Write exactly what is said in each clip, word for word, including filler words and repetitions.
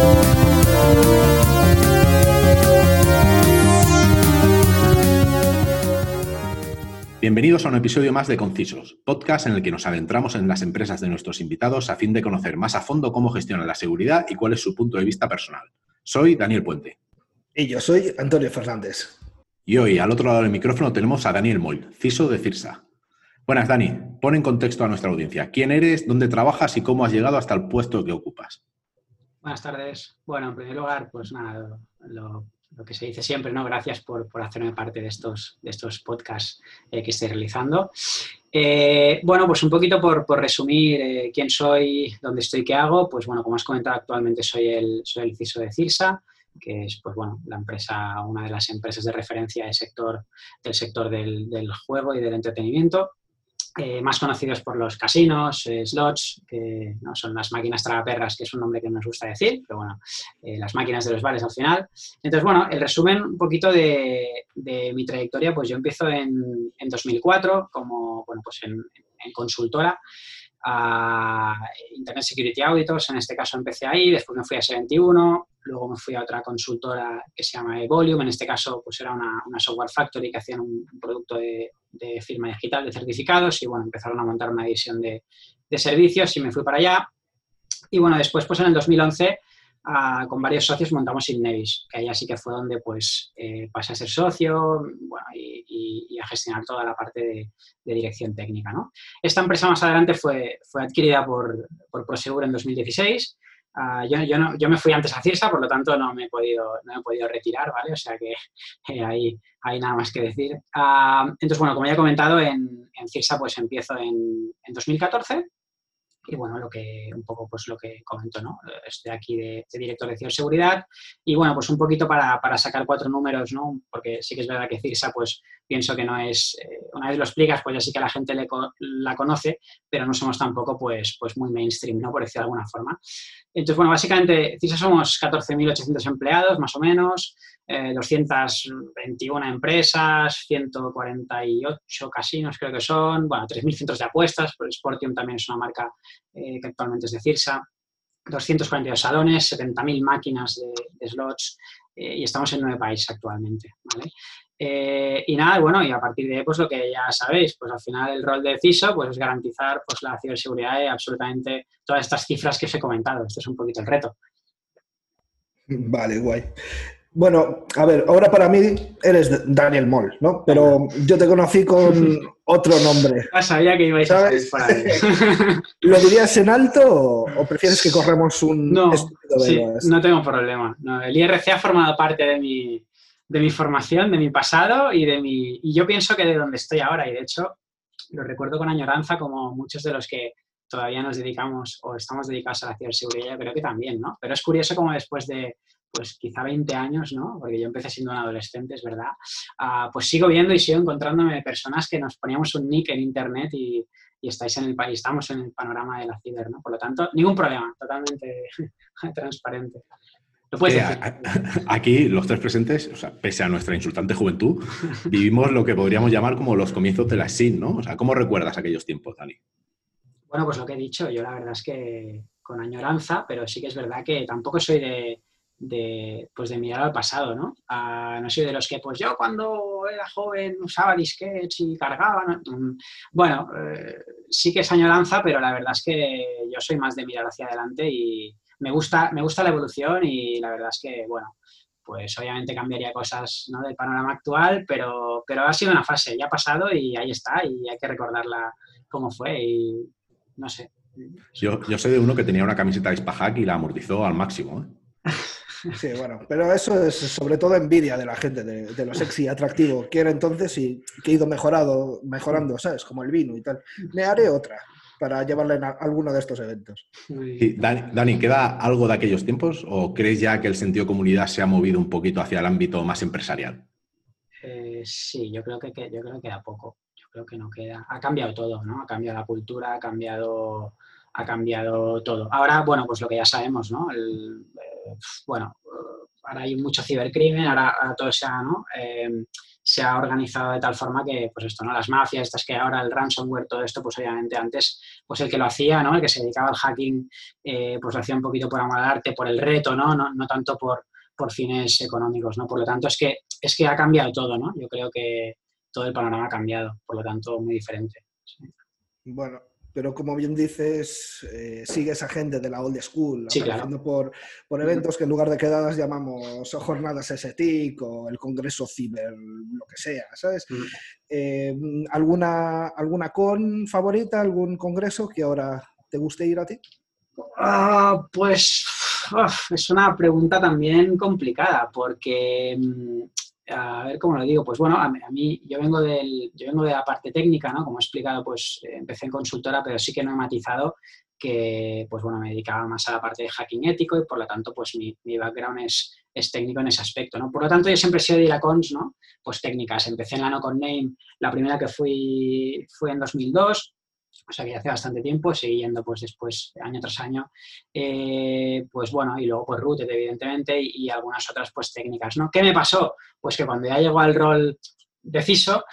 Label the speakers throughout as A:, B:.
A: Bienvenidos a un episodio más de Concisos, podcast en el que nos adentramos en las empresas de nuestros invitados a fin de conocer más a fondo cómo gestionan la seguridad y cuál es su punto de vista personal. Soy Daniel Puente.
B: Y yo soy Antonio Fernández.
A: Y hoy, al otro lado del micrófono, tenemos a Daniel Moll, C I S O de CIRSA. Buenas, Dani. Pon en contexto a nuestra audiencia. ¿Quién eres, dónde trabajas y cómo has llegado hasta el puesto que ocupas?
C: Buenas tardes. Bueno, en primer lugar, pues nada, lo, lo que se dice siempre, ¿no? Gracias por, por hacerme parte de estos, de estos podcasts eh, que estoy realizando. Eh, bueno, pues un poquito por, por resumir eh, quién soy, dónde estoy, qué hago. Pues bueno, como has comentado, actualmente soy el, soy el C I S O de CIRSA, que es, pues bueno, la empresa, una de las empresas de referencia del sector, del sector del, del juego y del entretenimiento. Eh, más conocidos por los casinos, eh, slots, que no son las máquinas tragaperras, que es un nombre que nos gusta decir, pero bueno, eh, las máquinas de los bares al final. Entonces, bueno, el resumen un poquito de, de mi trayectoria, pues yo empiezo en, en dos mil cuatro como, bueno, pues en, en consultora a Internet Security Auditors, en este caso empecé ahí, después me fui a setenta y uno, luego me fui a otra consultora que se llama eVolume, en este caso pues era una, una software factory que hacían un, un producto de, de firma digital de certificados y bueno, empezaron a montar una división de, de servicios y me fui para allá. Y bueno, después pues en el dos mil once uh, con varios socios montamos Innevis, que ahí así que fue donde pues eh, pasé a ser socio, bueno, y, y, y a gestionar toda la parte de, de dirección técnica, ¿no? Esta empresa más adelante fue, fue adquirida por, por Prosegur en dos mil dieciséis. Uh, yo, yo, no, yo me fui antes a CIRSA, por lo tanto no me he podido, no me he podido retirar, ¿vale? O sea que eh, ahí hay nada más que decir. Uh, entonces, bueno, como ya he comentado, en, en CIRSA pues empiezo en, en dos mil catorce. Y bueno, lo que un poco pues lo que comento, ¿no? Estoy aquí de, de director de ciberseguridad y bueno, pues un poquito para, para sacar cuatro números, ¿no? Porque sí que es verdad que CIRSA, pues pienso que no es, eh, una vez lo explicas, pues ya sí que la gente le, la conoce, pero no somos tampoco pues, pues muy mainstream, ¿no? Por decirlo de alguna forma. Entonces, bueno, básicamente CIRSA somos catorce mil ochocientos empleados, más o menos, eh, doscientas veintiuna empresas, ciento cuarenta y ocho casinos creo que son, bueno, tres mil centros de apuestas, porque Sportium también es una marca eh, que actualmente es de CIRSA, doscientos cuarenta y dos salones, setenta mil máquinas de, de slots eh, y estamos en nueve países actualmente, ¿vale? Eh, y nada, bueno, y a partir de pues lo que ya sabéis, pues al final el rol de C I S O pues, es garantizar pues, la ciberseguridad de absolutamente todas estas cifras que os he comentado. Este es un poquito el reto.
B: Vale, guay. Bueno, a ver, ahora para mí eres Daniel Moll, ¿no? Pero bueno, yo te conocí con otro nombre.
C: Ya sabía que ibais ¿sabes? A salir por ahí.
B: ¿Lo dirías en alto o, o prefieres que corremos un
C: no,
B: estúpido
C: sí,
B: velo?
C: No tengo problema. No, el I R C ha formado parte de mi, de mi formación, de mi pasado y de mi... Y yo pienso que de donde estoy ahora, y de hecho lo recuerdo con añoranza como muchos de los que todavía nos dedicamos o estamos dedicados a la ciberseguridad, yo creo que también, ¿no? Pero es curioso como después de pues quizá veinte años, ¿no? Porque yo empecé siendo un adolescente, es verdad. Uh, pues sigo viendo y sigo encontrándome personas que nos poníamos un nick en internet y, y estáis en el país, estamos en el panorama de la ciber, ¿no? Por lo tanto, ningún problema, totalmente transparente. Lo puedes
A: decir. Aquí, los tres presentes, o sea, pese a nuestra insultante juventud, vivimos lo que podríamos llamar como los comienzos de la S I N, ¿no? O sea, ¿cómo recuerdas aquellos tiempos, Dani?
C: Bueno, pues lo que he dicho, yo la verdad es que con añoranza, pero sí que es verdad que tampoco soy de... De, pues de mirar al pasado, ¿no? Uh, no soy de los que, pues yo cuando era joven usaba disquetes y cargaba, ¿no? Bueno, eh, sí que es añoranza, pero la verdad es que yo soy más de mirar hacia adelante y me gusta, me gusta la evolución y la verdad es que, bueno, pues obviamente cambiaría cosas, ¿no? Del panorama actual, pero, pero ha sido una fase, ya ha pasado y ahí está y hay que recordarla cómo fue y no sé.
A: Yo, yo soy de uno que tenía una camiseta de Spahack y la amortizó al máximo, ¿eh?
B: Sí, bueno, pero eso es sobre todo envidia de la gente, de, de lo sexy y atractivo que era entonces y que ha ido mejorado, mejorando, ¿sabes? Como el vino y tal. Me haré otra para llevarla en a, alguno de estos eventos.
A: Sí, Dani, Dani, ¿queda algo de aquellos tiempos o crees ya que el sentido de comunidad se ha movido un poquito hacia el ámbito más empresarial?
C: Eh, sí, yo creo que, que yo creo que queda poco. Yo creo que no queda. Ha cambiado todo, ¿no? Ha cambiado la cultura, ha cambiado... ha cambiado todo. Ahora, bueno, pues lo que ya sabemos, ¿no? El, eh, bueno, ahora hay mucho cibercrimen, ahora, ahora todo se ha, ¿no? eh, se ha organizado de tal forma que, pues esto, ¿no? Las mafias, estas que ahora el ransomware, todo esto, pues obviamente antes, pues el que lo hacía, ¿no? El que se dedicaba al hacking, eh, pues lo hacía un poquito por amor al arte, por el reto, ¿no? No, no tanto por, por fines económicos, ¿no? Por lo tanto, es que, es que ha cambiado todo, ¿no? Yo creo que todo el panorama ha cambiado, por lo tanto, muy diferente. Sí.
B: Bueno, pero como bien dices, eh, sigue esa gente de la old school,
C: Sí,
B: apareciendo
C: claro.
B: por, por eventos que en lugar de quedadas llamamos jornadas S T I C o el Congreso Ciber, lo que sea, ¿sabes?
C: Mm.
B: Eh, ¿alguna, ¿Alguna con favorita, algún congreso que ahora te guste ir a ti?
C: Uh, pues uf, es una pregunta también complicada porque, a ver cómo lo digo, pues bueno, a mí, a mí yo, vengo del, yo vengo de la parte técnica, ¿no? Como he explicado, pues eh, empecé en consultora, pero sí que no he matizado que, pues bueno, me dedicaba más a la parte de hacking ético y por lo tanto, pues mi, mi background es, es técnico en ese aspecto, ¿no? Por lo tanto, yo siempre he sido de ir a cons, ¿no? Pues técnicas. Empecé en la NoConName, la primera que fui fue en dos mil dos. O sea que hace bastante tiempo, seguí yendo pues después, año tras año, eh, pues bueno, y luego pues Rooted, evidentemente, y, y algunas otras pues técnicas, ¿no? ¿Qué me pasó? Pues que cuando ya llegó al rol de C I S O,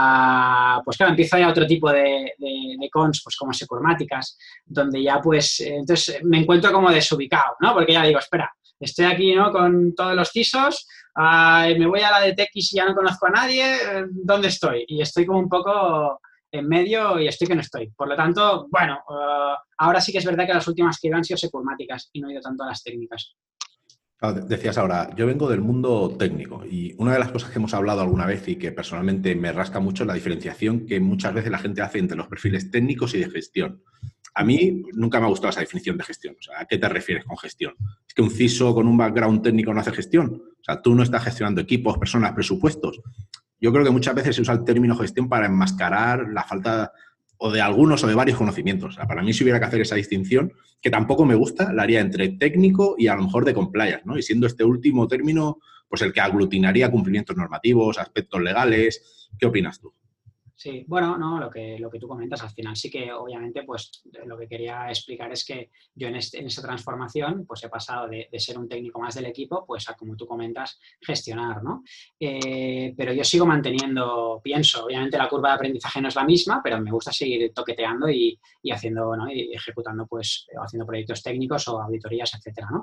C: uh, pues claro, empiezo ya otro tipo de, de, de cons, pues como Securmáticas, donde ya pues, eh, entonces me encuentro como desubicado, ¿no? Porque ya digo, espera, estoy aquí, ¿no? Con todos los C I S Os, uh, me voy a la de T X y ya no conozco a nadie, ¿dónde estoy? Y estoy como un poco en medio y estoy que no estoy. Por lo tanto, bueno, uh, ahora sí que es verdad que las últimas que he ido han sido Securmáticas y no he ido tanto a las técnicas.
A: Claro, decías ahora, yo vengo del mundo técnico y una de las cosas que hemos hablado alguna vez y que personalmente me rasca mucho es la diferenciación que muchas veces la gente hace entre los perfiles técnicos y de gestión. A mí nunca me ha gustado esa definición de gestión. O sea, ¿a qué te refieres con gestión? ¿Es que un C I S O con un background técnico no hace gestión? O sea, tú no estás gestionando equipos, personas, presupuestos. Yo creo que muchas veces se usa el término gestión para enmascarar la falta o de algunos o de varios conocimientos. O sea, para mí si hubiera que hacer esa distinción, que tampoco me gusta, la haría entre técnico y a lo mejor de compliance, ¿no? Y siendo este último término, pues el que aglutinaría cumplimientos normativos, aspectos legales. ¿Qué opinas tú?
C: Sí, bueno, no, lo que, lo que tú comentas al final sí que obviamente pues lo que quería explicar es que yo en, este, en esa transformación pues he pasado de, de ser un técnico más del equipo pues a, como tú comentas, gestionar, ¿no? Eh, pero yo sigo manteniendo, pienso, obviamente la curva de aprendizaje no es la misma, pero me gusta seguir toqueteando y, y haciendo, ¿no? Y ejecutando pues, haciendo proyectos técnicos o auditorías, etcétera, ¿no?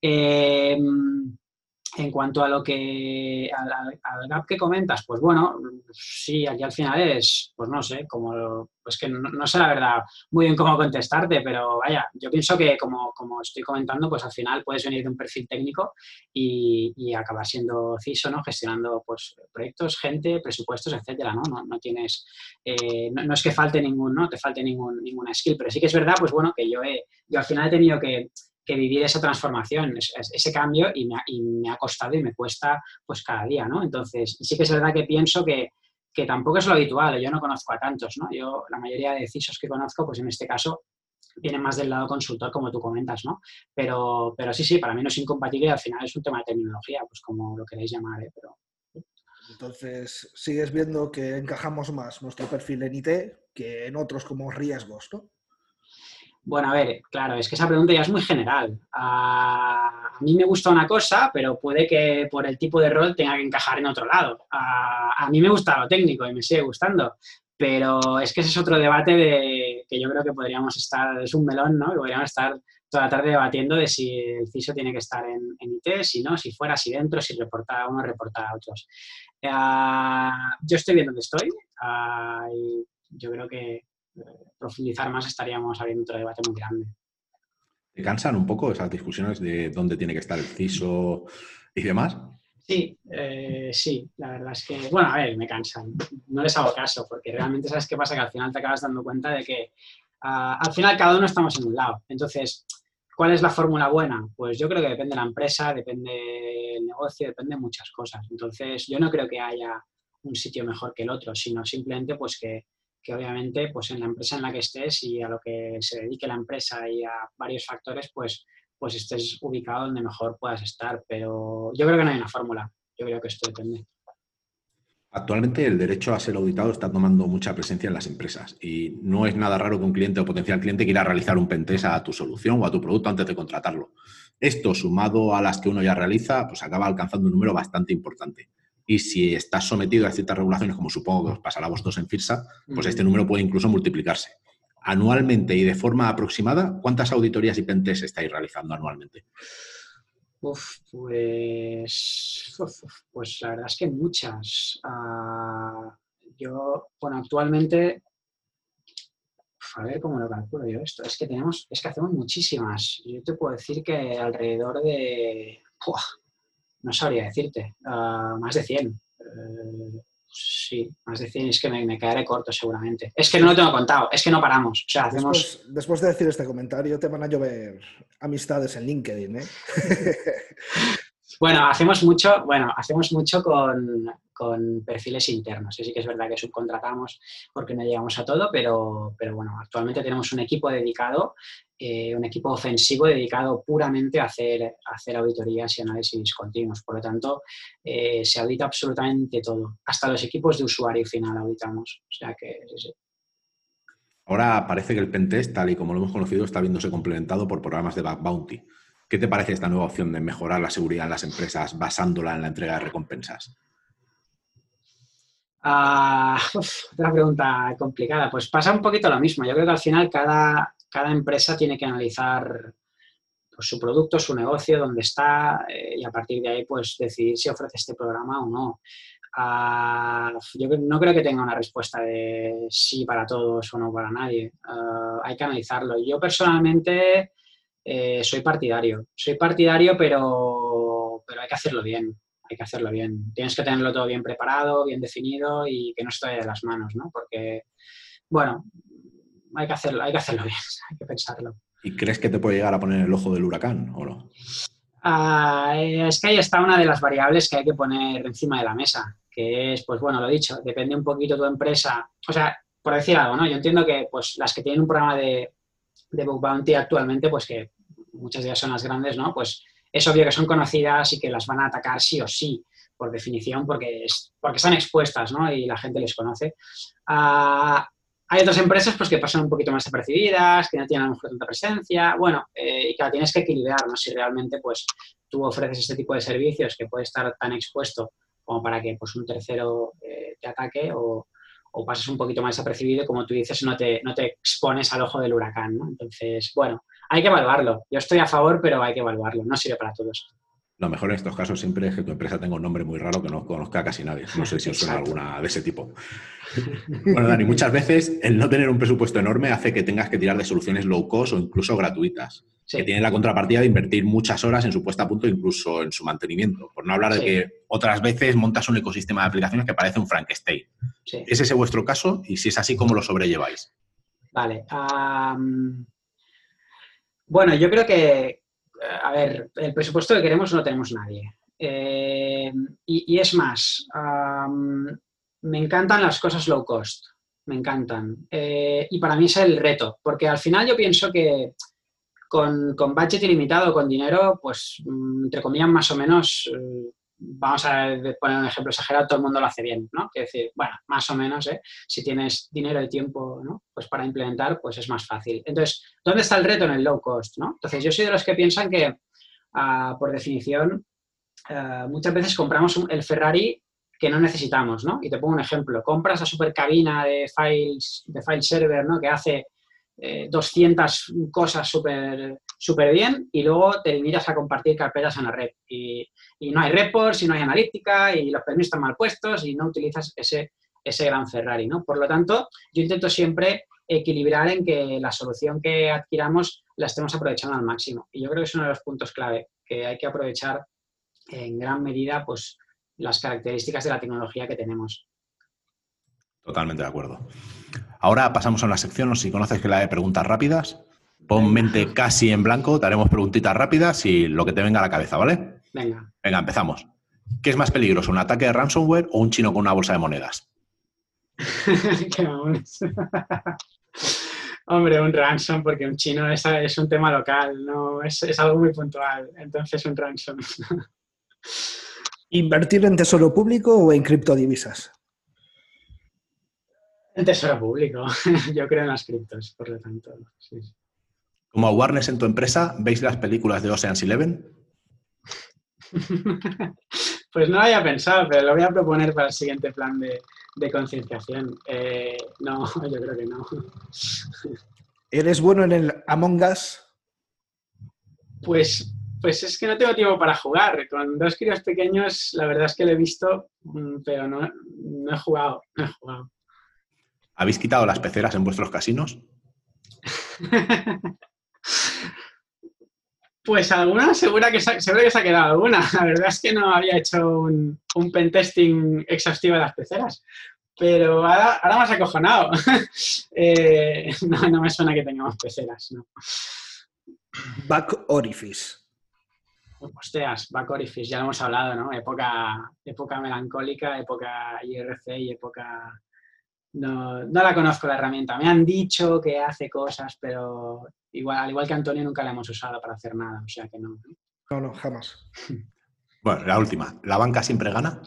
C: Eh, En cuanto a lo que al, al gap que comentas, pues bueno, sí, aquí al final es, pues no sé, como, pues que no, no sé la verdad muy bien cómo contestarte, pero vaya, yo pienso que como, como estoy comentando, pues al final puedes venir de un perfil técnico y, y acabar siendo C I S O, ¿no? Gestionando pues proyectos, gente, presupuestos, etcétera, ¿no? No, no tienes, eh, no, no es que falte ningún, ¿no? Te falte ningún, ninguna skill, pero sí que es verdad, pues bueno, que yo he, yo al final he tenido que que vivir esa transformación, ese cambio y me, ha, y me ha costado y me cuesta pues cada día, ¿no? Entonces, sí que es verdad que pienso que, que tampoco es lo habitual, yo no conozco a tantos, ¿no? Yo, la mayoría de C I S Os que conozco, pues en este caso, vienen más del lado consultor, como tú comentas, ¿no? Pero, pero sí, sí, para mí no es incompatible y al final es un tema de terminología, pues como lo queréis llamar, ¿eh? Pero...
B: Entonces, sigues viendo que encajamos más nuestro perfil en I T que en otros como riesgos, ¿no?
C: Bueno, a ver, claro, es que esa pregunta ya es muy general. A, a mí me gusta una cosa, pero puede que por el tipo de rol tenga que encajar en otro lado. A, a mí me gusta lo técnico y me sigue gustando, pero es que ese es otro debate de que yo creo que podríamos estar, es un melón, ¿no? Que podríamos estar toda la tarde debatiendo de si el C I S O tiene que estar en, en I T, si no, si fuera, si dentro, si reporta a uno, reporta a otros. Uh, yo estoy bien donde estoy uh, y yo creo que profundizar más estaríamos abriendo otro debate muy grande.
A: ¿Te cansan un poco esas discusiones de dónde tiene que estar el C I S O y demás?
C: Sí, eh, sí, la verdad es que, bueno, a ver, me cansan, no les hago caso, porque realmente sabes qué pasa, que al final te acabas dando cuenta de que uh, al final cada uno estamos en un lado. Entonces, ¿cuál es la fórmula buena? Pues yo creo que depende de la empresa, depende del negocio, depende de muchas cosas. Entonces, yo no creo que haya un sitio mejor que el otro, sino simplemente pues que que obviamente pues en la empresa en la que estés y a lo que se dedique la empresa y a varios factores, pues, pues estés ubicado donde mejor puedas estar. Pero yo creo que no hay una fórmula. Yo creo que esto depende.
A: Actualmente el derecho a ser auditado está tomando mucha presencia en las empresas y no es nada raro que un cliente o potencial cliente quiera realizar un pentest a tu solución o a tu producto antes de contratarlo. Esto, sumado a las que uno ya realiza, pues acaba alcanzando un número bastante importante. Y si estás sometido a ciertas regulaciones, como supongo que os pasará a vosotros en FIRSA, pues este número puede incluso multiplicarse. Anualmente y de forma aproximada, ¿cuántas auditorías y pentests estáis realizando anualmente?
C: Uf, pues, uf, uf, pues la verdad es que muchas. Uh, yo, bueno, actualmente, uf, a ver cómo lo calculo yo esto. Es que tenemos, es que hacemos muchísimas. Yo te puedo decir que alrededor de, ¡buah! No sabría decirte, uh, más de cien. Uh, sí, más de cien. Es que me, me quedaré corto seguramente. Es que no lo tengo contado, es que no paramos. O sea, hacemos...
B: Después, después de decir este comentario, te van a llover amistades en LinkedIn, ¿eh?
C: Bueno, hacemos mucho, bueno, hacemos mucho con, con perfiles internos. Sí que es verdad que subcontratamos porque no llegamos a todo, pero, pero bueno, actualmente tenemos un equipo dedicado, eh, un equipo ofensivo dedicado puramente a hacer, a hacer auditorías y análisis continuos. Por lo tanto, eh, se audita absolutamente todo. Hasta los equipos de usuario final auditamos. O sea que sí, sí.
A: Ahora parece que el pentest, tal y como lo hemos conocido, está viéndose complementado por programas de bug bounty. ¿Qué te parece esta nueva opción de mejorar la seguridad en las empresas basándola en la entrega de recompensas?
C: Uh, uf, otra pregunta complicada. Pues pasa un poquito lo mismo. Yo creo que al final cada, cada empresa tiene que analizar pues, su producto, su negocio, dónde está eh, y a partir de ahí pues decidir si ofrece este programa o no. Uh, yo no creo que tenga una respuesta de sí para todos o no para nadie. Uh, hay que analizarlo. Yo personalmente eh, soy partidario. Soy partidario, pero, pero hay que hacerlo bien. Hay que hacerlo bien. Tienes que tenerlo todo bien preparado, bien definido y que no esté de las manos, ¿no? Porque, bueno, hay que hacerlo, hay que hacerlo bien, hay que pensarlo.
A: ¿Y crees que te puede llegar a poner el ojo del huracán o no?
C: Uh, es que ahí está una de las variables que hay que poner encima de la mesa, que es, pues bueno, lo dicho, depende un poquito tu empresa. O sea, por decir algo, ¿no? Yo entiendo que pues las que tienen un programa de, de bug bounty actualmente, pues que muchas de ellas son las grandes, ¿no? Pues es obvio que son conocidas y que las van a atacar sí o sí, por definición, porque, es, porque están expuestas, ¿no? Y la gente les conoce. Uh, hay otras empresas pues, que pasan un poquito más desapercibidas, que no tienen a lo mejor tanta presencia, bueno, eh, y que la tienes que equilibrar, ¿no? Si realmente pues, tú ofreces este tipo de servicios que puede estar tan expuesto como para que pues, un tercero eh, te ataque o, o pases un poquito más desapercibido y, como tú dices, no te, no te expones al ojo del huracán, ¿no? Entonces, bueno, hay que evaluarlo. Yo estoy a favor, pero hay que evaluarlo. No sirve para todos.
A: Lo mejor en estos casos siempre es que tu empresa tenga un nombre muy raro que no conozca casi nadie. No sé si os suena alguna de ese tipo. Bueno, Dani, muchas veces el no tener un presupuesto enorme hace que tengas que tirar de soluciones low cost o incluso gratuitas, sí, que tienen la contrapartida de invertir muchas horas en su puesta a punto, incluso en su mantenimiento. Por no hablar sí. de que otras veces montas un ecosistema de aplicaciones que parece un Frankenstein. Sí. ¿Es ese vuestro caso? Y si es así, ¿cómo lo sobrelleváis?
C: Vale. Um, bueno, yo creo que a ver, el presupuesto que queremos no tenemos nadie. Eh, y, y es más, um, me encantan las cosas low cost, me encantan. Eh, y para mí es el reto, porque al final yo pienso que con, con budget ilimitado, con dinero, pues, entre comillas, más o menos, eh, vamos a poner un ejemplo exagerado, todo el mundo lo hace bien, ¿no? Quiero decir, bueno, más o menos, ¿eh? Si tienes dinero y tiempo, ¿no? Pues para implementar, pues es más fácil. Entonces, ¿dónde está el reto? En el low cost, ¿no? Entonces, yo soy de los que piensan que, uh, por definición, uh, muchas veces compramos un, el Ferrari que no necesitamos, ¿no? Y te pongo un ejemplo. Compras la super cabina de files, de file server, ¿no? Que hace eh, doscientas cosas súper súper bien y luego te limitas a compartir carpetas en la red. Y, y no hay reports, y no hay analítica, y los permisos están mal puestos y no utilizas ese, ese gran Ferrari, ¿no? Por lo tanto, yo intento siempre equilibrar en que la solución que adquiramos la estemos aprovechando al máximo. Y yo creo que es uno de los puntos clave, que hay que aprovechar en gran medida pues, las características de la tecnología que tenemos.
A: Totalmente de acuerdo. Ahora pasamos a una sección, si conoces, que la de preguntas rápidas. Pon mente casi en blanco, te haremos preguntitas rápidas y lo que te venga a la cabeza, ¿vale?
C: Venga.
A: Venga, empezamos. ¿Qué es más peligroso, un ataque de ransomware o un chino con una bolsa de monedas?
C: Qué vamos. Hombre, un ransom, porque un chino es, es un tema local, no es, es algo muy puntual. Entonces, un ransom.
B: ¿Invertir en tesoro público o en criptodivisas?
C: En tesoro público. Yo creo en las criptos, por lo tanto. Sí.
A: Como awareness en tu empresa, ¿veis las películas de Ocean's Eleven?
C: Pues no lo había pensado, pero lo voy a proponer para el siguiente plan de, de concienciación. Eh, no, yo creo que no.
B: ¿Eres bueno en el Among Us?
C: Pues, pues es que no tengo tiempo para jugar. Con dos críos pequeños, la verdad es que lo he visto, pero no, no he jugado, no he jugado.
A: ¿Habéis quitado las peceras en vuestros casinos?
C: Pues alguna, segura que se, seguro que se ha quedado alguna. La verdad es que no había hecho un, un pentesting exhaustivo de las peceras. Pero ahora, ahora me has acojonado. eh, no, no me suena que tengamos peceras, ¿no?
B: Back Orifice.
C: Hostias, Back Orifice, ya lo hemos hablado, ¿no? Época, época melancólica, época I R C y época... No, no la conozco la herramienta. Me han dicho que hace cosas, pero igual, al igual que Antonio, nunca la hemos usado para hacer nada. O sea que no.
B: No, no, jamás.
A: Bueno, la última. ¿La banca siempre gana?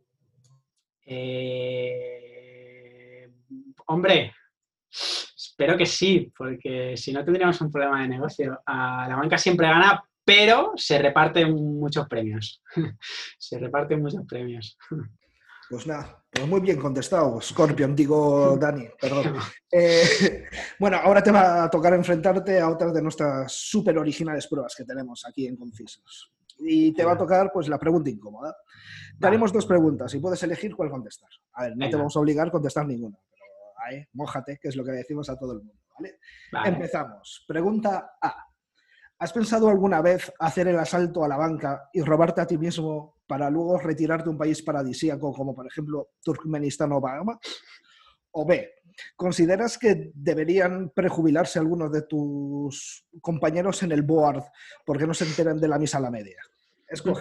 C: Eh... Hombre, espero que sí, porque si no tendríamos un problema de negocio. Uh, la banca siempre gana, pero se reparten muchos premios. Se reparten muchos premios.
B: Pues nada, pues muy bien contestado, Scorpion, digo Dani, perdón. Eh, bueno, ahora te va a tocar enfrentarte a otras de nuestras súper originales pruebas que tenemos aquí en Concisos. Y te va a tocar pues la pregunta incómoda. Te haremos dos preguntas y puedes elegir cuál contestar. A ver, no Venga. Te vamos a obligar a contestar ninguna, pero ahí, mójate, que es lo que decimos a todo el mundo, ¿vale? Vale. Empezamos. Pregunta A. ¿Has pensado alguna vez hacer el asalto a la banca y robarte a ti mismo para luego retirarte a un país paradisíaco como por ejemplo Turkmenistán o Bahamas? O B, ¿consideras que deberían prejubilarse algunos de tus compañeros en el board porque no se enteran de la misa a la media? Escoge.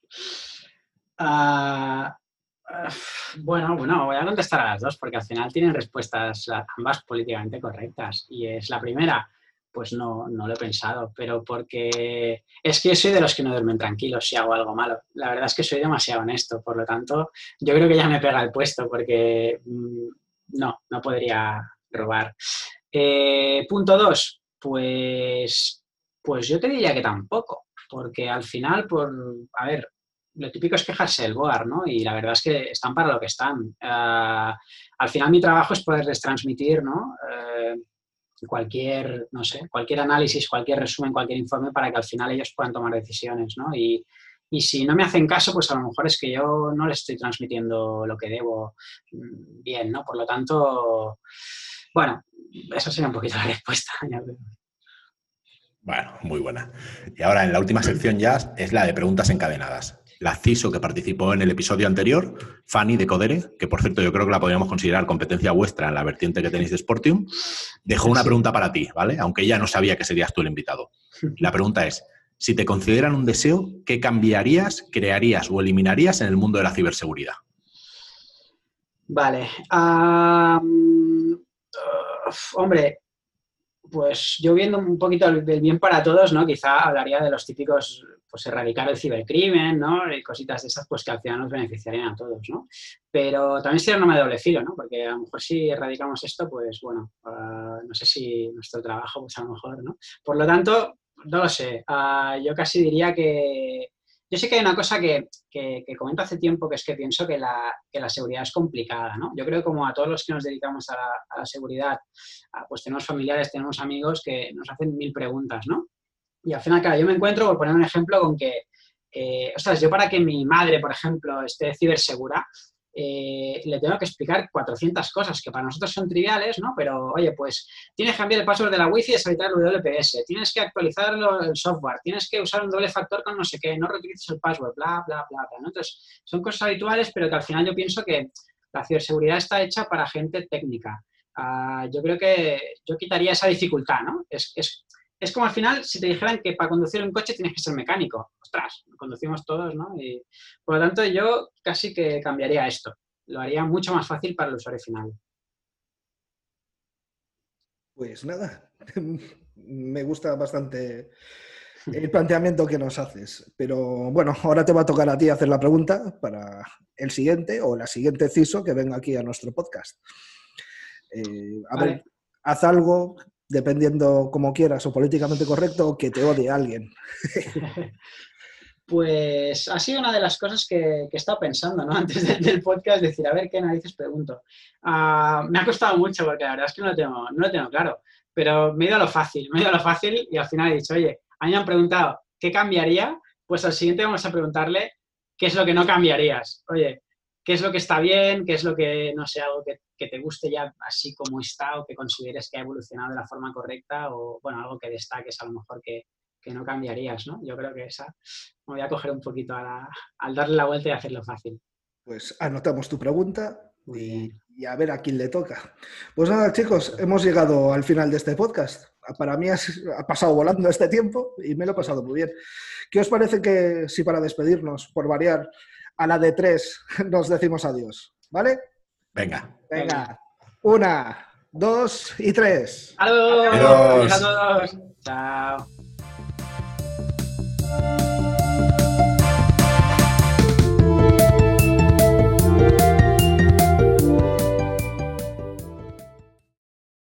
C: Uh, uh, bueno, bueno, voy a contestar a las dos porque al final tienen respuestas ambas políticamente correctas. Y es la primera. Pues no, no lo he pensado, pero porque es que soy de los que no duermen tranquilos si hago algo malo. La verdad es que soy demasiado honesto, por lo tanto, yo creo que ya me pega el puesto porque mmm, no, no podría robar. Eh, punto dos, pues, pues yo te diría que tampoco, porque al final, por, a ver, lo típico es quejarse del board, ¿no? Y la verdad es que están para lo que están. Uh, al final mi trabajo es poderles transmitir, ¿no? Uh, cualquier, no sé, cualquier análisis, cualquier resumen, cualquier informe para que al final ellos puedan tomar decisiones, ¿no? Y, y si no me hacen caso, pues a lo mejor es que yo no les estoy transmitiendo lo que debo bien, ¿no? Por lo tanto, bueno, eso sería un poquito la respuesta.
A: Bueno, muy buena. Y ahora en la última sección ya es la de preguntas encadenadas. La C I S O que participó en el episodio anterior, Fanny de Codere, que por cierto yo creo que la podríamos considerar competencia vuestra en la vertiente que tenéis de Sportium, dejó una pregunta para ti, ¿vale? Aunque ella no sabía que serías tú el invitado. La pregunta es, si te consideran un deseo, ¿qué cambiarías, crearías o eliminarías en el mundo de la ciberseguridad?
C: Vale. Um, uh, hombre, pues yo viendo un poquito del bien para todos, ¿no? Quizá hablaría de los típicos, pues erradicar el cibercrimen, ¿no? Y cositas de esas, pues que al final nos beneficiarían a todos, ¿no? Pero también sería un arma de doble filo, ¿no? Porque a lo mejor si erradicamos esto, pues bueno, uh, no sé si nuestro trabajo, pues a lo mejor, ¿no? Por lo tanto, no lo sé. Uh, yo casi diría que... Yo sé que hay una cosa que, que, que comento hace tiempo, que es que pienso que la, que la seguridad es complicada, ¿no? Yo creo que como a todos los que nos dedicamos a la, a la seguridad, pues tenemos familiares, tenemos amigos que nos hacen mil preguntas, ¿no? Y al final, claro, yo me encuentro, por poner un ejemplo, con que, eh, ostras, yo para que mi madre, por ejemplo, esté cibersegura, eh, le tengo que explicar cuatrocientas cosas que para nosotros son triviales, ¿no? Pero, oye, pues tienes que cambiar el password de la wifi y deshabilitar el W P S, tienes que actualizar el software, tienes que usar un doble factor con no sé qué, no reutilices el password, bla, bla, bla, bla, ¿no? Entonces, son cosas habituales, pero que al final yo pienso que la ciberseguridad está hecha para gente técnica. Uh, yo creo que yo quitaría esa dificultad, ¿no? Es, es, es como al final si te dijeran que para conducir un coche tienes que ser mecánico. Ostras, conducimos todos, ¿no? Y por lo tanto yo casi que cambiaría esto. Lo haría mucho más fácil para el usuario final.
B: Pues nada, me gusta bastante el planteamiento que nos haces. Pero bueno, ahora te va a tocar a ti hacer la pregunta para el siguiente o la siguiente C I S O que venga aquí a nuestro podcast. Eh, a vale. ver, haz algo dependiendo como quieras, o políticamente correcto, o que te odie alguien?
C: Pues ha sido una de las cosas que, que he estado pensando, ¿no? Antes de, del podcast, decir, a ver qué narices pregunto. Uh, me ha costado mucho porque la verdad es que no lo, tengo, no lo tengo claro, pero me he ido a lo fácil, me he ido a lo fácil y al final he dicho, oye, a mí me han preguntado qué cambiaría, pues al siguiente vamos a preguntarle qué es lo que no cambiarías. Oye, qué es lo que está bien, qué es lo que, no sé, algo que, que te guste ya así como está o que consideres que ha evolucionado de la forma correcta o, bueno, algo que destaques a lo mejor que, que no cambiarías, ¿no? Yo creo que esa me voy a coger un poquito a la, al darle la vuelta y hacerlo fácil.
B: Pues anotamos tu pregunta y, y a ver a quién le toca. Pues nada, chicos, hemos llegado al final de este podcast. Para mí ha, ha pasado volando este tiempo y me lo he pasado muy bien. ¿Qué os parece que si para despedirnos, por variar, a la de tres nos decimos adiós? ¿Vale?
A: Venga.
B: Venga. Una, dos y tres.
C: ¡Adiós!
A: Adiós.
C: Adiós a todos. Chao.